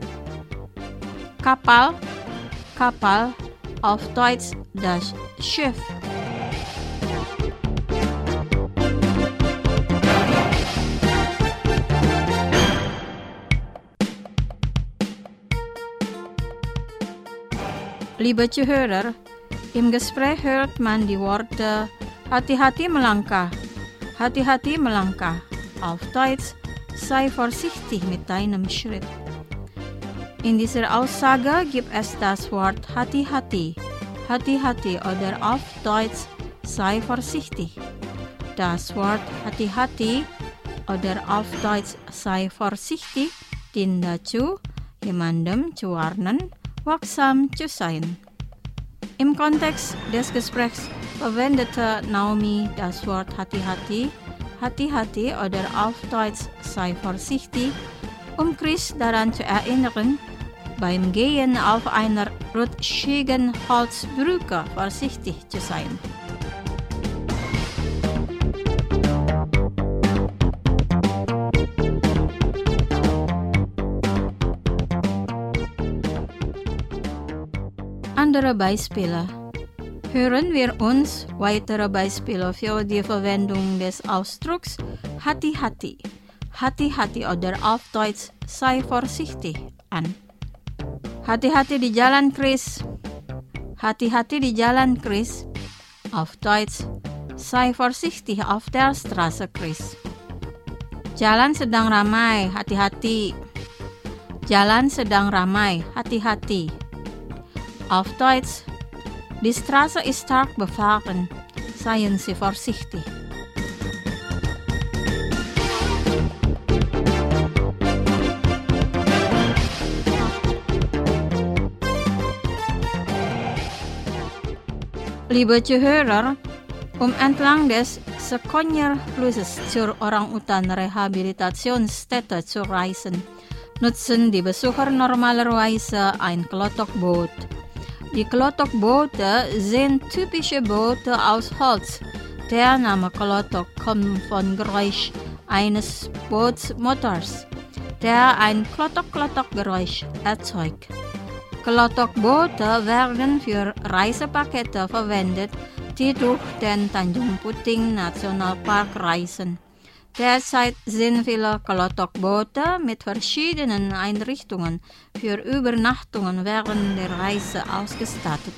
Kapal, kapal auf Deutsch, das Schiff. Liebe Zuhörer, im Gespräch hört man die Worte hati-hati melangkah, hati-hati melangkah, auf Deutsch, sei vorsichtig mit deinem Schritt. In dieser Aussage gibt es das Wort hati-hati, hati-hati oder auf Deutsch, sei vorsichtig. Das Wort hati-hati oder auf Deutsch, sei vorsichtig, dient dazu, jemandem zu warnen, wachsam zu sein. Im Kontext des Gesprächs verwendete Naomi das Wort hati-hati, hati-hati oder auf Deutsch sei vorsichtig, um Chris daran zu erinnern, beim Gehen auf einer rutschigen Holzbrücke vorsichtig zu sein. Andere Beispiele. Hören wir uns weitere Beispiele für die Verwendung des Ausdrucks hati-hati, hati-hati oder auf Deutsch sei vorsichtig an. Hati-hati di jalan Chris, hati-hati di jalan Chris, auf Deutsch sei vorsichtig auf der Straße Chris. Jalan sedang ramai, hati-hati. Jalan sedang ramai, hati-hati. Auf Deutsch, die Straße ist stark befahren, seien Sie vorsichtig. Liebe Zuhörer, um entlang des Sekonyer-Flusses zur Orang-Utan-Rehabilitationsstätte zu reisen, nutzen die Besucher normalerweise ein Klotok-Boot. Die Klotok-Boote sind typische Boote aus Holz. Der Name Klotok kommt vom Geräusch eines Bootsmotors, der ein Klotok-Klotok-Geräusch erzeugt. Klotok-Boote werden für Reisepakete verwendet, Tiduh dan Tanjung Puting National Park reisen. Derzeit sind viele Klottokboote mit verschiedenen Einrichtungen für Übernachtungen während der Reise ausgestattet.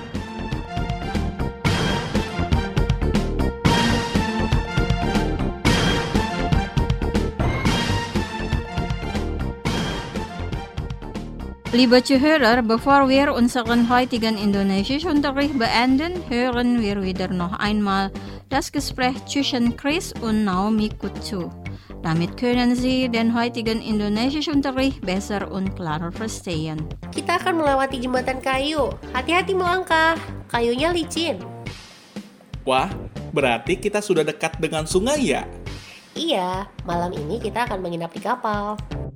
Liebe Zuhörer, bevor wir unseren heutigen Indonesischunterricht beenden, hören wir wieder noch einmal das Gespräch zwischen Chris und Naomi Kutsu. Damit können Sie den heutigen Indonesischunterricht besser und klarer verstehen. Kita akan melewati jembatan kayu. Hati-hati melangkah, kayunya licin. Wah, berarti kita sudah dekat dengan sungai ya? Iya, malam ini kita akan menginap di kapal.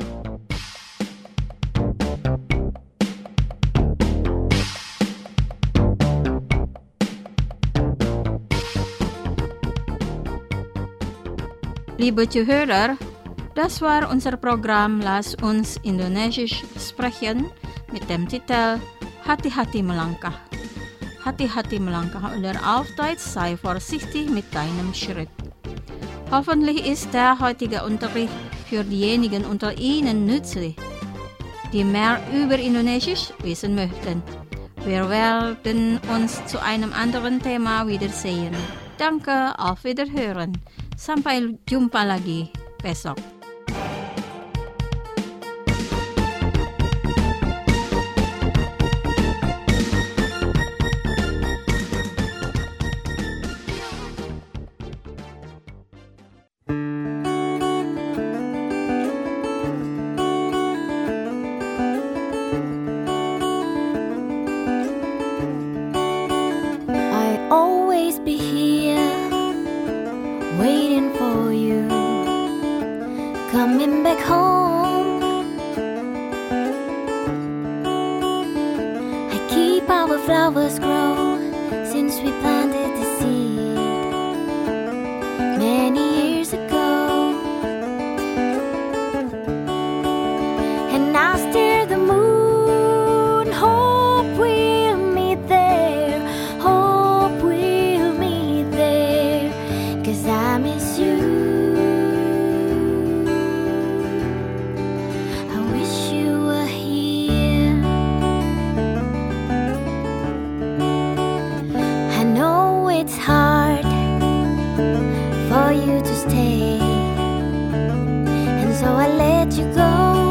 Liebe Zuhörer, das war unser Programm Lass uns Indonesisch sprechen mit dem Titel Hati-hati melangkah. Hati-hati melangkah oder auf Deutsch, sei vorsichtig mit deinem Schritt. Hoffentlich ist der heutige Unterricht für diejenigen unter Ihnen nützlich, die mehr über Indonesisch wissen möchten. Wir werden uns zu einem anderen Thema wiedersehen. Danke, auf Wiederhören. Sampai jumpa lagi besok. I always be here waiting for you, coming back home. I keep our flowers grow since we planted the seed many years ago. And I stare the moon, hope we'll meet there, hope we'll meet there, 'cause I miss you. I wish you were here. I know it's hard for you to stay, and so I let you go.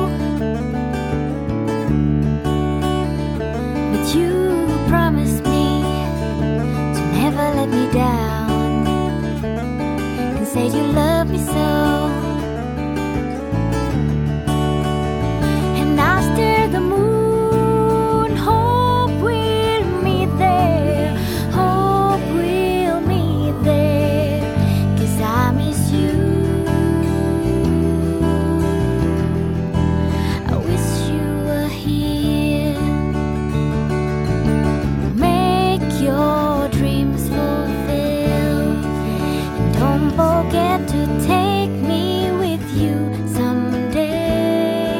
But you promised me to never let me down, and said you love me so. And I stare the moon, hope we'll meet there, hope we'll meet there, 'cause I miss you. I wish you were here. Make your dreams fulfill, and don't forget to take me with you someday.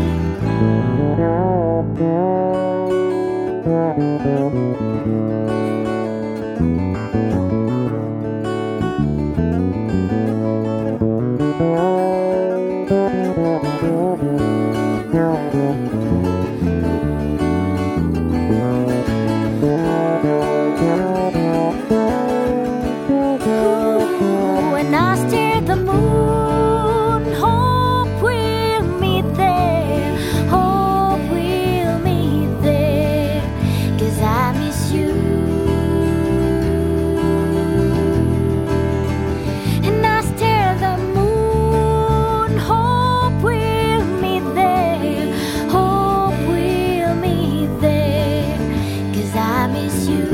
When I stare the moon, hope we'll meet there, hope we'll meet there, 'cause I miss you. And I stare the moon, hope we'll meet there, hope we'll meet there, 'cause I miss you.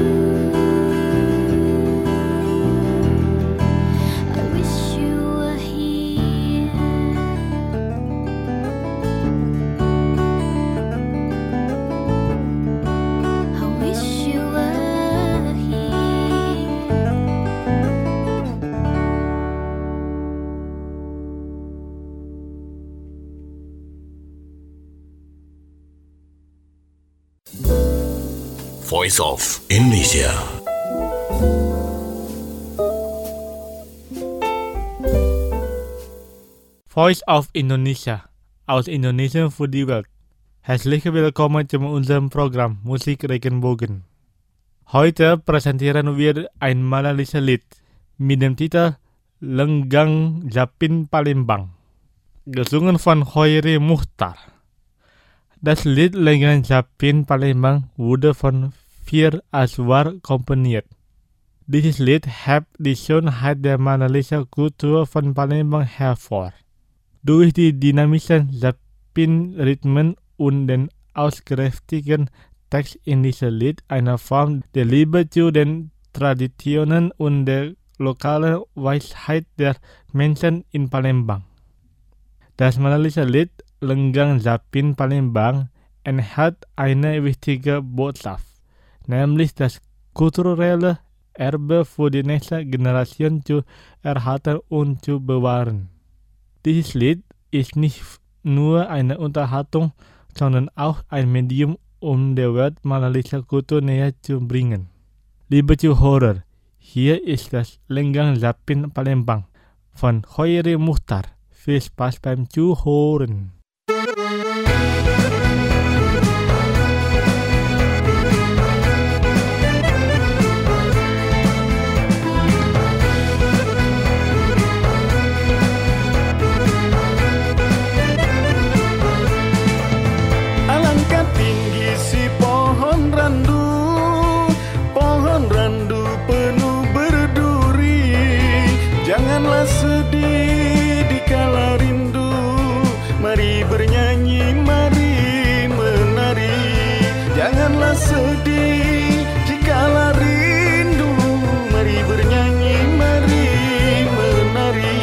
I wish you were here. I wish you were here. Voice of Indonesia. Voice of Indonesia, aus Indonesian für die Welt. Herzlich willkommen zu unserem Programm Musik Regenbogen. Heute präsentieren wir ein malaysisches Lied mit dem Titel Lenggang Zapin Palembang, gesungen von Khairi Mukhtar. Das Lied Lenggang Zapin Palembang wurde von vier Aswar komponiert. Dieses Lied hebt die Schönheit der malaysischen Kultur von Palembang hervor. Durch die dynamischen Zapin-Rhythmen und den auskräftigen Text in diesem Lied eine Form der Liebe zu den Traditionen und der lokalen Weisheit der Menschen in Palembang. Das malaysische Lied Lenggang Zapin Palembang enthält eine wichtige Botschaft, nämlich das kulturelle Erbe für die nächste Generation zu erhalten und zu bewahren. Dieses Lied ist nicht nur eine Unterhaltung, sondern auch ein Medium, um der Welt malaysische Kultur näher zu bringen. Liebe Zuhörer, hier ist das Lenggang Zapin Palembang von Khairi Mukhtar. Viel Spaß beim Zuhören. Janganlah sedih dikala rindu, mari bernyanyi, mari menari. Janganlah sedih dikala rindu, mari bernyanyi, mari menari.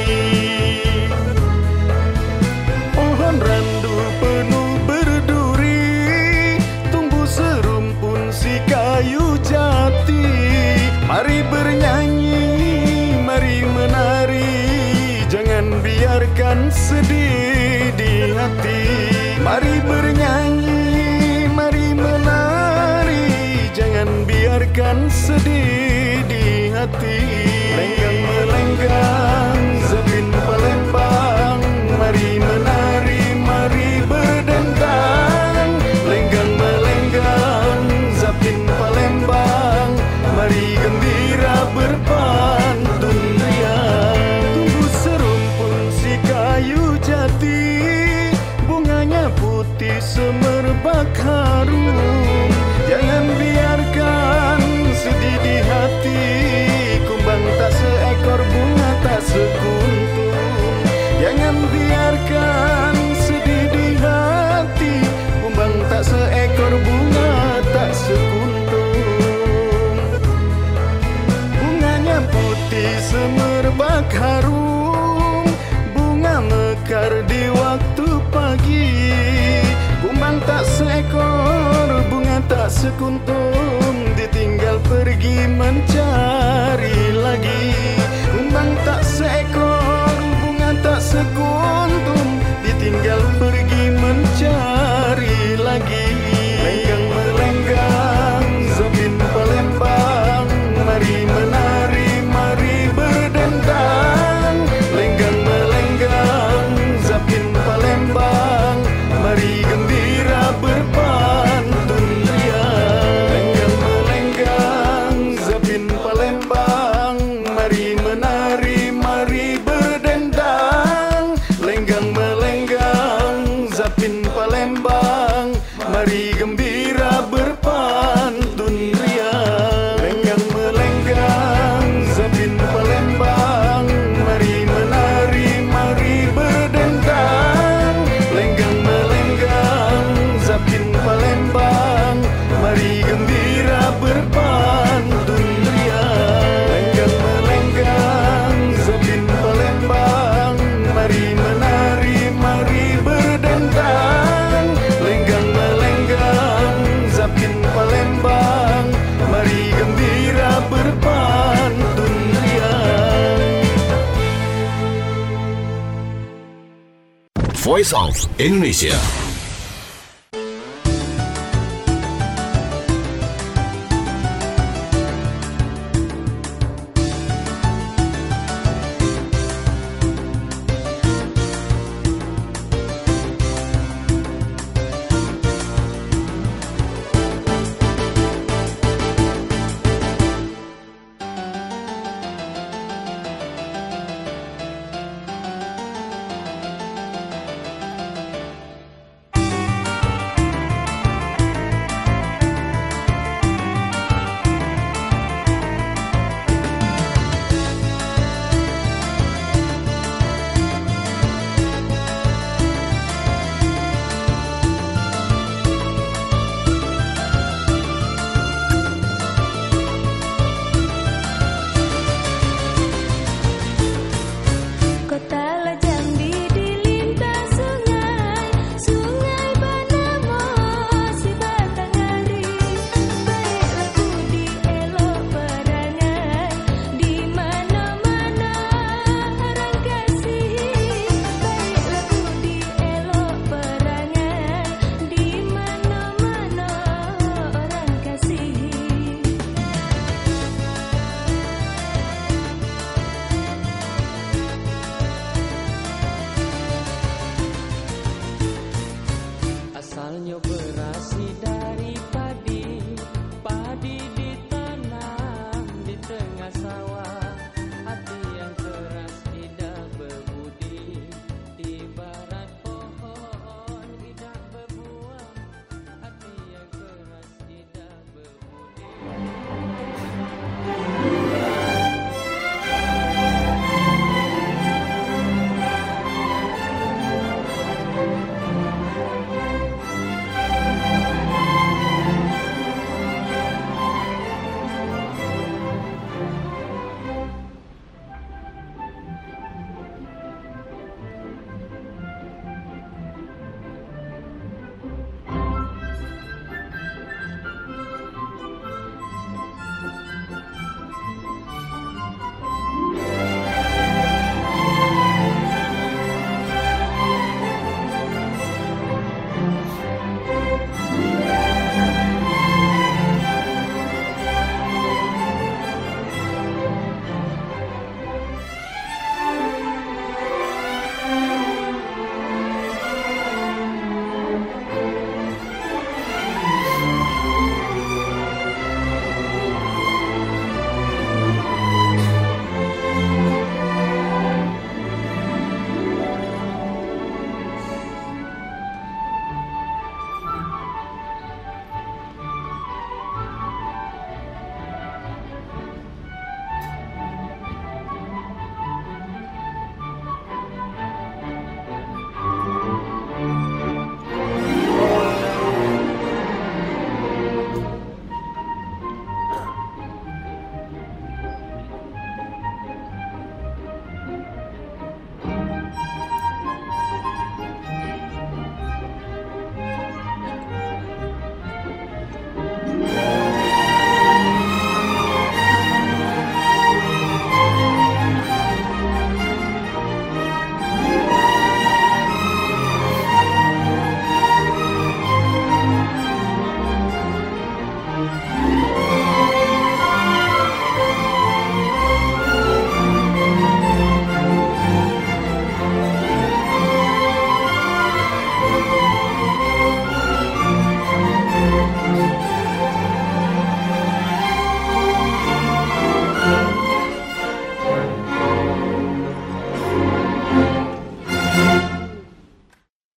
Pohon randu penuh berduri, tumbuh serumpun si kayu jati. Mari bernyanyi, mari menari, jangan biarkan sedih di hati. Mari bernyanyi, mari menari, jangan biarkan sedih di hati. Lenggang melenggang Zapin Palembang, mari menari, mari berdendang. Lenggang melenggang Zapin Palembang, mari gembira berpantun riang. Tumbuh serumpun si kayu jati, bunganya putih semerbak harum. Jangan biarkan sedih di hati, kumbang tak seekor, bunga tak sekuntum. Jangan biarkan sedih di hati, kumbang tak seekor, bunga tak sekuntum. Bunganya putih semerbak harum, bunga mekar di waktu pagi. Kumbang tak seekor, bunga tak sekuntum, ditinggal pergi mencari lagi. Kumbang tak seekor, bunga tak sekuntum, ditinggal pergi mencari lagi. Lenggang melenggang Zapin Palembang, mari menari, mari berdendang. Lenggang melenggang Zapin Palembang, mari gembira berpantun riang. Lenggang melenggang Zapin Palembang, mari menari, mari berdendang. Lenggang melenggang Zapin Palembang, mari gembira berpantun riang. Lenggang melenggang Zapin Palembang, mari menari, mari berdendang. Lenggang melenggang Zapin Palembang, mari gembira berpantun riang. Lenggang melenggang Zapin Palembang, mari menari, mari berdendang. Lenggang melenggang Zapin Palembang, mari gembira berpantun riang. Voice of Indonesia.